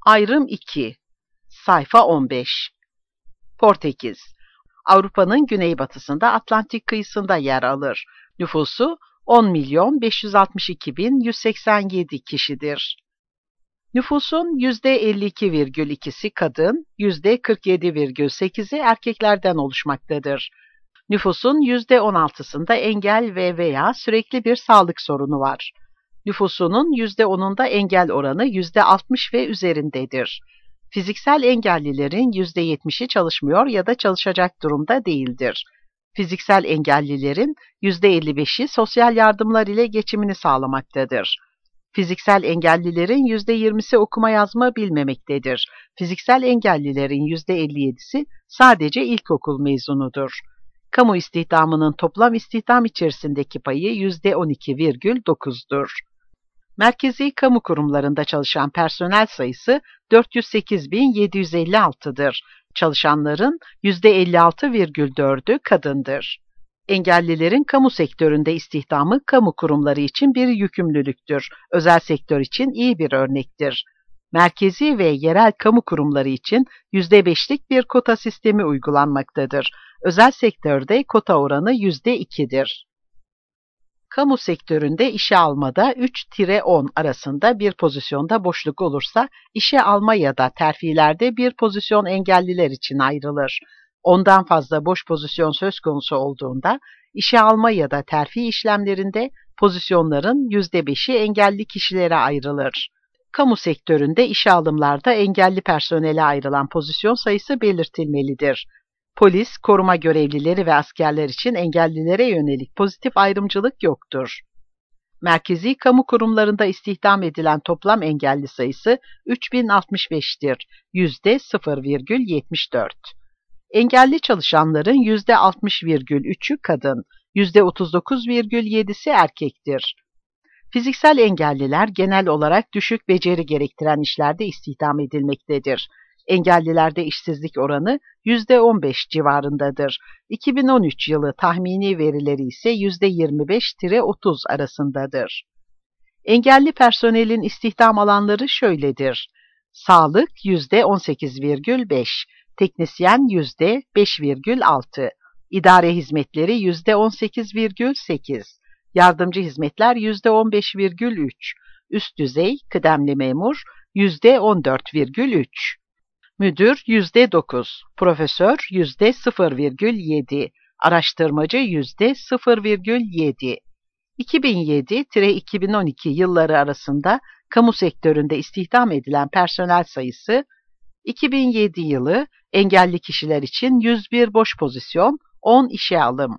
Ayrım 2. Sayfa 15. Portekiz, Avrupa'nın güneybatısında Atlantik kıyısında yer alır. Nüfusu 10.562.187 kişidir. Nüfusun %52,2'si kadın, %47,8'i erkeklerden oluşmaktadır. Nüfusun %16'sında engel veya sürekli bir sağlık sorunu var. Nüfusunun %10'unda engel oranı %60 ve üzerindedir. Fiziksel engellilerin %70'i çalışmıyor ya da çalışacak durumda değildir. Fiziksel engellilerin %55'i sosyal yardımlar ile geçimini sağlamaktadır. Fiziksel engellilerin %20'si okuma yazma bilmemektedir. Fiziksel engellilerin %57'si sadece ilkokul mezunudur. Kamu istihdamının toplam istihdam içerisindeki payı %12,9'dur. Merkezi kamu kurumlarında çalışan personel sayısı 408.756'dır. Çalışanların %56,4'ü kadındır. Engellilerin kamu sektöründe istihdamı kamu kurumları için bir yükümlülüktür. Özel sektör için iyi bir örnektir. Merkezi ve yerel kamu kurumları için %5'lik bir kota sistemi uygulanmaktadır. Özel sektörde kota oranı %2'dir. Kamu sektöründe işe almada 3-10 arasında bir pozisyonda boşluk olursa, işe alma ya da terfilerde bir pozisyon engelliler için ayrılır. Ondan fazla boş pozisyon söz konusu olduğunda, işe alma ya da terfi işlemlerinde pozisyonların %5'i engelli kişilere ayrılır. Kamu sektöründe işe alımlarda engelli personele ayrılan pozisyon sayısı belirtilmelidir. Polis, koruma görevlileri ve askerler için engellilere yönelik pozitif ayrımcılık yoktur. Merkezi kamu kurumlarında istihdam edilen toplam engelli sayısı 3065'tir, %0,74. Engelli çalışanların %60,3'ü kadın, %39,7'si erkektir. Fiziksel engelliler genel olarak düşük beceri gerektiren işlerde istihdam edilmektedir. Engellilerde işsizlik oranı %15 civarındadır. 2013 yılı tahmini verileri ise %25-30 arasındadır. Engelli personelin istihdam alanları şöyledir. Sağlık %18,5, teknisyen %5,6, idare hizmetleri %18,8, yardımcı hizmetler %15,3, üst düzey kıdemli memur %14,3. Müdür %9, profesör %0,7, araştırmacı %0,7. 2007-2012 yılları arasında kamu sektöründe istihdam edilen personel sayısı, 2007 yılı engelli kişiler için 101 boş pozisyon, 10 işe alım.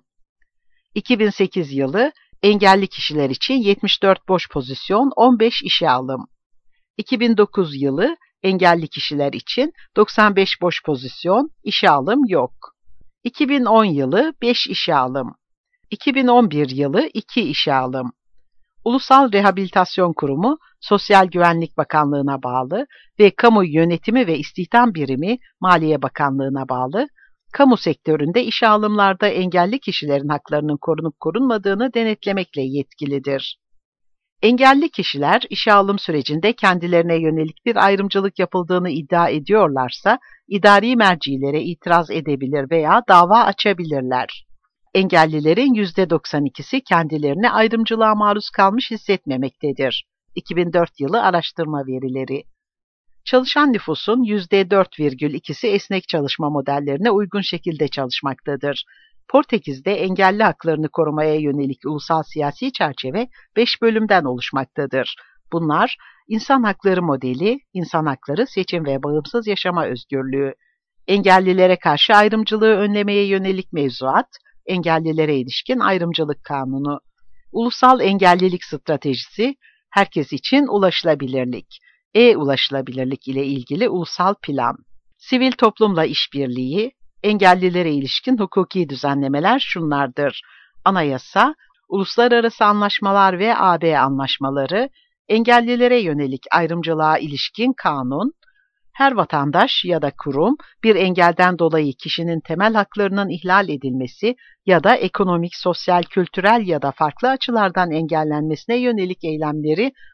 2008 yılı engelli kişiler için 74 boş pozisyon, 15 işe alım. 2009 yılı engelli kişiler için 95 boş pozisyon, işe alım yok. 2010 yılı 5 işe alım. 2011 yılı 2 işe alım. Ulusal Rehabilitasyon Kurumu, Sosyal Güvenlik Bakanlığı'na bağlı ve Kamu Yönetimi ve İstihdam Birimi, Maliye Bakanlığı'na bağlı, kamu sektöründe işe alımlarda engelli kişilerin haklarının korunup korunmadığını denetlemekle yetkilidir. Engelli kişiler işe alım sürecinde kendilerine yönelik bir ayrımcılık yapıldığını iddia ediyorlarsa, idari mercilere itiraz edebilir veya dava açabilirler. Engellilerin %92'si kendilerini ayrımcılığa maruz kalmış hissetmemektedir. 2004 yılı araştırma verileri. Çalışan nüfusun %4,2'si esnek çalışma modellerine uygun şekilde çalışmaktadır. Portekiz'de engelli haklarını korumaya yönelik ulusal siyasi çerçeve 5 bölümden oluşmaktadır. Bunlar, insan hakları modeli, insan hakları, seçim ve bağımsız yaşama özgürlüğü, engellilere karşı ayrımcılığı önlemeye yönelik mevzuat, engellilere ilişkin ayrımcılık kanunu, ulusal engellilik stratejisi, herkes için ulaşılabilirlik, ulaşılabilirlik ile ilgili ulusal plan, sivil toplumla işbirliği, engellilere ilişkin hukuki düzenlemeler şunlardır: anayasa, uluslararası anlaşmalar ve AB anlaşmaları, engellilere yönelik ayrımcılığa ilişkin kanun, her vatandaş ya da kurum bir engelden dolayı kişinin temel haklarının ihlal edilmesi ya da ekonomik, sosyal, kültürel ya da farklı açılardan engellenmesine yönelik eylemleri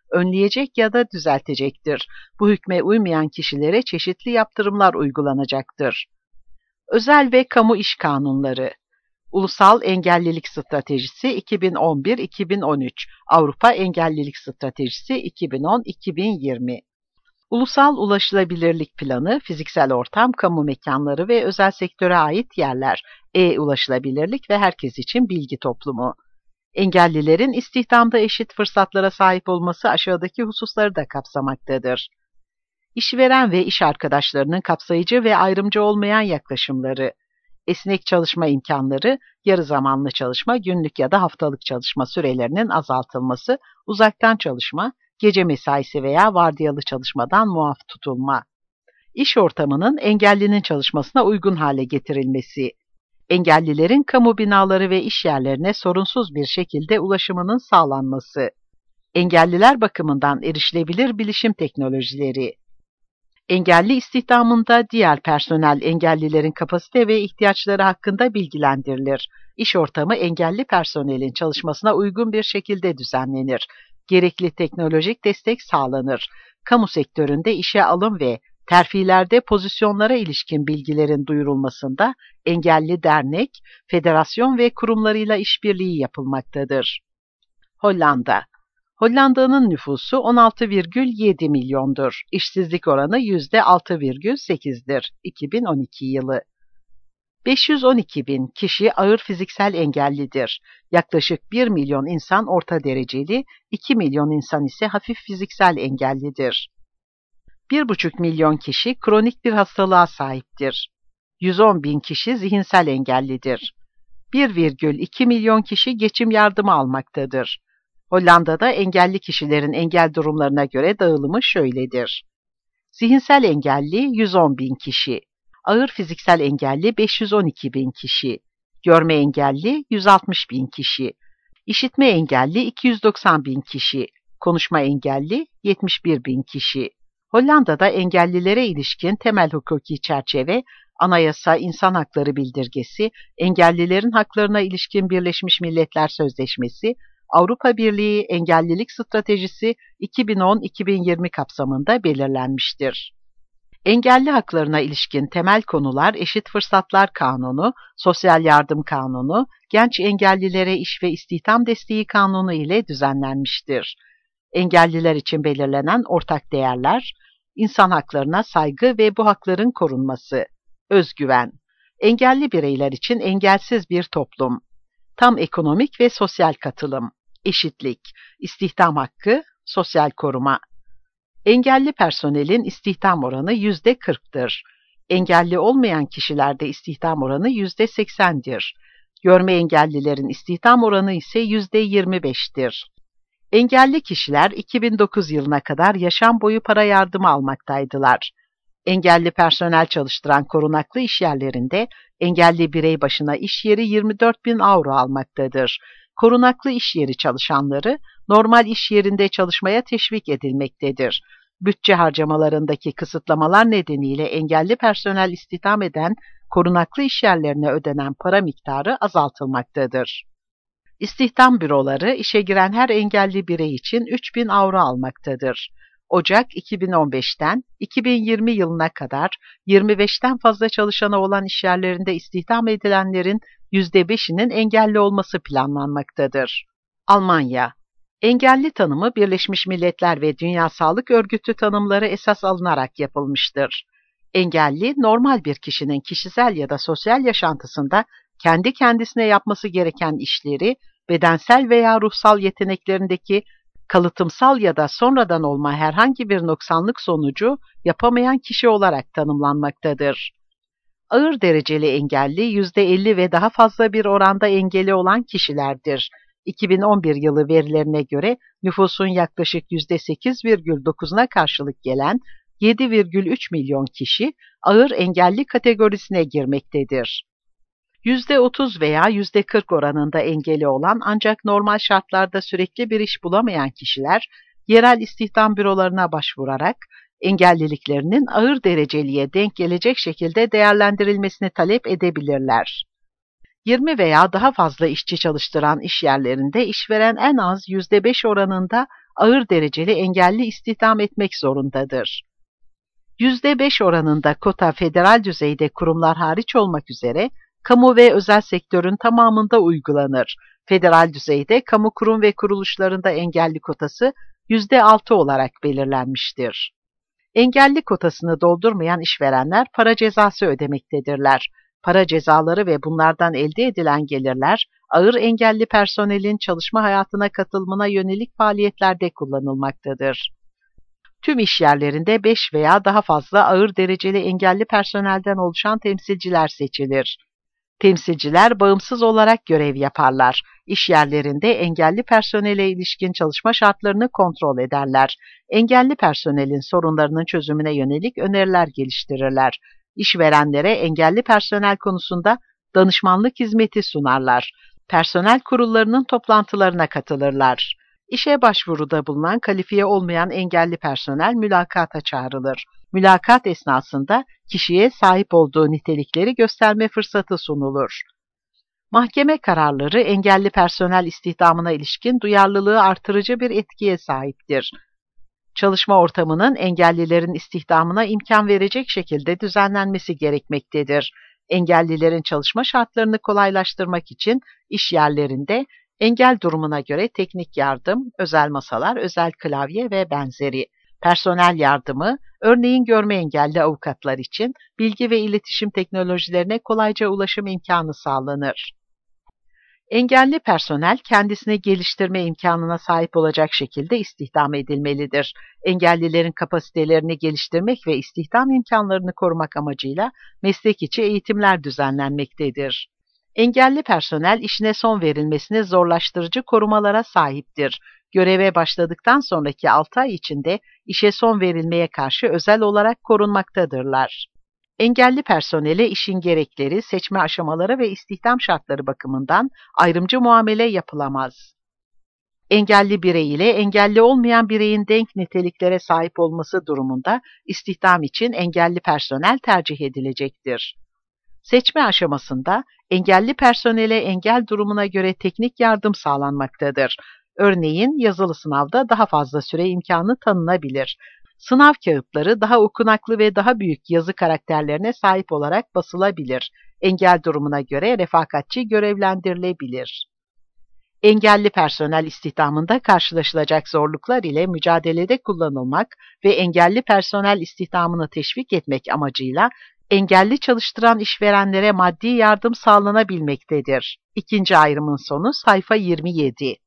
önleyecek ya da düzeltecektir. Bu hükme uymayan kişilere çeşitli yaptırımlar uygulanacaktır. Özel ve kamu iş kanunları. Ulusal Engellilik Stratejisi 2011-2013, Avrupa Engellilik Stratejisi 2010-2020. Ulusal Ulaşılabilirlik Planı, fiziksel ortam, kamu mekanları ve özel sektöre ait yerler, ulaşılabilirlik ve herkes için bilgi toplumu. Engellilerin istihdamda eşit fırsatlara sahip olması aşağıdaki hususları da kapsamaktadır. İşveren ve iş arkadaşlarının kapsayıcı ve ayrımcı olmayan yaklaşımları, esnek çalışma imkanları, yarı zamanlı çalışma, günlük ya da haftalık çalışma sürelerinin azaltılması, uzaktan çalışma, gece mesaisi veya vardiyalı çalışmadan muaf tutulma. İş ortamının engellinin çalışmasına uygun hale getirilmesi. Engellilerin kamu binaları ve iş yerlerine sorunsuz bir şekilde ulaşımının sağlanması. Engelliler bakımından erişilebilir bilişim teknolojileri. Engelli istihdamında diğer personel engellilerin kapasite ve ihtiyaçları hakkında bilgilendirilir. İş ortamı engelli personelin çalışmasına uygun bir şekilde düzenlenir. Gerekli teknolojik destek sağlanır. Kamu sektöründe işe alım ve terfilerde pozisyonlara ilişkin bilgilerin duyurulmasında engelli dernek, federasyon ve kurumlarıyla işbirliği yapılmaktadır. Hollanda. Hollanda'nın nüfusu 16,7 milyondur. İşsizlik oranı %6,8'dir. 2012 yılı. 512 bin kişi ağır fiziksel engellidir. Yaklaşık 1 milyon insan orta dereceli, 2 milyon insan ise hafif fiziksel engellidir. 1,5 milyon kişi kronik bir hastalığa sahiptir. 110 bin kişi zihinsel engellidir. 1,2 milyon kişi geçim yardımı almaktadır. Hollanda'da engelli kişilerin engel durumlarına göre dağılımı şöyledir. Zihinsel engelli 110 bin kişi, ağır fiziksel engelli 512 bin kişi, görme engelli 160 bin kişi, işitme engelli 290 bin kişi, konuşma engelli 71 bin kişi. Hollanda'da engellilere ilişkin temel hukuki çerçeve, Anayasa İnsan Hakları Bildirgesi, Engellilerin Haklarına İlişkin Birleşmiş Milletler Sözleşmesi, Avrupa Birliği Engellilik Stratejisi 2010-2020 kapsamında belirlenmiştir. Engelli haklarına ilişkin temel konular Eşit Fırsatlar Kanunu, Sosyal Yardım Kanunu, Genç Engellilere İş ve İstihdam Desteği Kanunu ile düzenlenmiştir. Engelliler için belirlenen ortak değerler, insan haklarına saygı ve bu hakların korunması, özgüven, engelli bireyler için engelsiz bir toplum, tam ekonomik ve sosyal katılım, eşitlik, istihdam hakkı, sosyal koruma. Engelli personelin istihdam oranı %40'tır. Engelli olmayan kişilerde istihdam oranı %80'dir. Görme engellilerin istihdam oranı ise %25'tir. Engelli kişiler 2009 yılına kadar yaşam boyu para yardımı almaktaydılar. Engelli personel çalıştıran korunaklı işyerlerinde engelli birey başına iş yeri 24.000 avro almaktadır. Korunaklı iş yeri çalışanları normal iş yerinde çalışmaya teşvik edilmektedir. Bütçe harcamalarındaki kısıtlamalar nedeniyle engelli personel istihdam eden korunaklı işyerlerine ödenen para miktarı azaltılmaktadır. İstihdam büroları işe giren her engelli birey için 3.000 avro almaktadır. Ocak 2015'ten 2020 yılına kadar 25'ten fazla çalışanı olan işyerlerinde istihdam edilenlerin %5'inin engelli olması planlanmaktadır. Almanya. Engelli tanımı Birleşmiş Milletler ve Dünya Sağlık Örgütü tanımları esas alınarak yapılmıştır. Engelli, normal bir kişinin kişisel ya da sosyal yaşantısında kendi kendisine yapması gereken işleri, bedensel veya ruhsal yeteneklerindeki kalıtımsal ya da sonradan olma herhangi bir noksanlık sonucu yapamayan kişi olarak tanımlanmaktadır. Ağır dereceli engelli %50 ve daha fazla bir oranda engeli olan kişilerdir. 2011 yılı verilerine göre nüfusun yaklaşık %8,9'una karşılık gelen 7,3 milyon kişi ağır engelli kategorisine girmektedir. %30 veya %40 oranında engeli olan ancak normal şartlarda sürekli bir iş bulamayan kişiler, yerel istihdam bürolarına başvurarak engelliliklerinin ağır dereceliye denk gelecek şekilde değerlendirilmesini talep edebilirler. 20 veya daha fazla işçi çalıştıran iş yerlerinde işveren en az %5 oranında ağır dereceli engelli istihdam etmek zorundadır. %5 oranında kota federal düzeyde kurumlar hariç olmak üzere kamu ve özel sektörün tamamında uygulanır. Federal düzeyde kamu kurum ve kuruluşlarında engelli kotası %6 olarak belirlenmiştir. Engelli kotasını doldurmayan işverenler para cezası ödemektedirler. Para cezaları ve bunlardan elde edilen gelirler, ağır engelli personelin çalışma hayatına katılımına yönelik faaliyetlerde kullanılmaktadır. Tüm iş yerlerinde 5 veya daha fazla ağır dereceli engelli personelden oluşan temsilciler seçilir. Temsilciler bağımsız olarak görev yaparlar. İş yerlerinde engelli personele ilişkin çalışma şartlarını kontrol ederler. Engelli personelin sorunlarının çözümüne yönelik öneriler geliştirirler. İşverenlere engelli personel konusunda danışmanlık hizmeti sunarlar. Personel kurullarının toplantılarına katılırlar. İşe başvuruda bulunan kalifiye olmayan engelli personel mülakata çağrılır. Mülakat esnasında kişiye sahip olduğu nitelikleri gösterme fırsatı sunulur. Mahkeme kararları engelli personel istihdamına ilişkin duyarlılığı artırıcı bir etkiye sahiptir. Çalışma ortamının engellilerin istihdamına imkan verecek şekilde düzenlenmesi gerekmektedir. Engellilerin çalışma şartlarını kolaylaştırmak için iş yerlerinde engel durumuna göre teknik yardım, özel masalar, özel klavye ve benzeri, personel yardımı, örneğin görme engelli avukatlar için bilgi ve iletişim teknolojilerine kolayca ulaşım imkanı sağlanır. Engelli personel kendisini geliştirme imkanına sahip olacak şekilde istihdam edilmelidir. Engellilerin kapasitelerini geliştirmek ve istihdam imkanlarını korumak amacıyla meslek içi eğitimler düzenlenmektedir. Engelli personel işine son verilmesini zorlaştırıcı korumalara sahiptir. Göreve başladıktan sonraki 6 ay içinde işe son verilmeye karşı özel olarak korunmaktadırlar. Engelli personele işin gerekleri, seçme aşamaları ve istihdam şartları bakımından ayrımcı muamele yapılamaz. Engelli birey ile engelli olmayan bireyin denk niteliklere sahip olması durumunda istihdam için engelli personel tercih edilecektir. Seçme aşamasında engelli personele engel durumuna göre teknik yardım sağlanmaktadır. Örneğin yazılı sınavda daha fazla süre imkanı tanınabilir. Sınav kağıtları daha okunaklı ve daha büyük yazı karakterlerine sahip olarak basılabilir. Engel durumuna göre refakatçi görevlendirilebilir. Engelli personel istihdamında karşılaşılacak zorluklar ile mücadelede kullanılmak ve engelli personel istihdamını teşvik etmek amacıyla engelli çalıştıran işverenlere maddi yardım sağlanabilmektedir. İkinci ayrımın sonu sayfa 27.